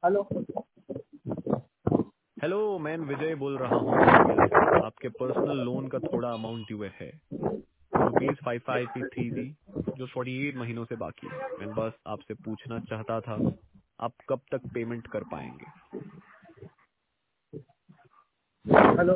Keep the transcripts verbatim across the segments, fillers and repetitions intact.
Hello. Hello, मैं विजय बोल रहा हूँ आरबीएल से। आपके पर्सनल लोन का थोड़ा अमाउंट ड्यू है, रुपीज फाइव फाइव थ्री जी, जो फोर्टी एट महीनों से बाकी है। मैं बस आपसे पूछना चाहता था, आप कब तक पेमेंट कर पाएंगे? हेलो।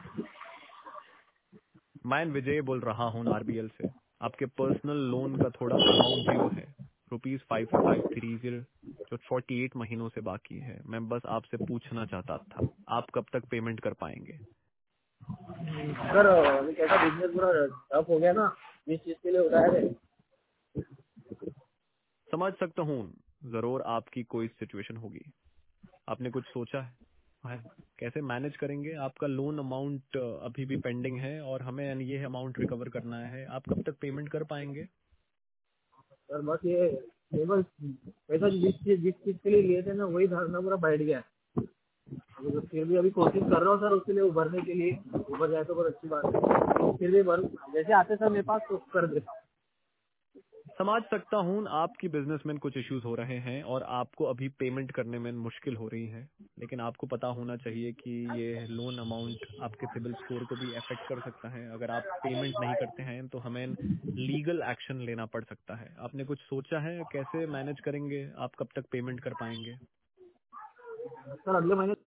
मैं विजय बोल रहा हूँ आरबीएल से। आपके पर्सनल लोन का थोड़ा अमाउंट ड्यू है, rupees five five three zero, जो फोर्टी एट महीनों से बाकी है। मैं बस आपसे पूछना चाहता था, आप कब तक पेमेंट कर पाएंगे? सर अभी कैसा बिजनेस पूरा ठप हो गया ना, जिस चीज के लिए उठाया है। समझ सकता हूँ, जरूर आपकी कोई सिचुएशन होगी। आपने कुछ सोचा है है? कैसे मैनेज करेंगे? आपका लोन अमाउंट अभी भी पेंडिंग है और हमें ये अमाउंट रिकवर करना है। आप कब तक पेमेंट कर पाएंगे? सर बस ये ये बस पैसा जिस चीज जिस चीज के लिए लिए थे ना, वही धरना पूरा बैठ गया है। अभी तो फिर भी अभी कोशिश कर रहा हूँ सर, उसके लिए उभरने के लिए। उभर जाए तो बहुत अच्छी बात है, तो फिर भी भर जैसे आते सर मेरे पास तो कर दे। समझ सकता हूँ आपकी बिजनेस में कुछ इश्यूज हो रहे हैं और आपको अभी पेमेंट करने में मुश्किल हो रही है, लेकिन आपको पता होना चाहिए कि ये लोन अमाउंट आपके सिबिल स्कोर को भी अफेक्ट कर सकता है। अगर आप पेमेंट नहीं करते हैं तो हमें लीगल एक्शन लेना पड़ सकता है। आपने कुछ सोचा है कैसे मैनेज करेंगे? आप कब तक पेमेंट कर पाएंगे? सर अगले महीने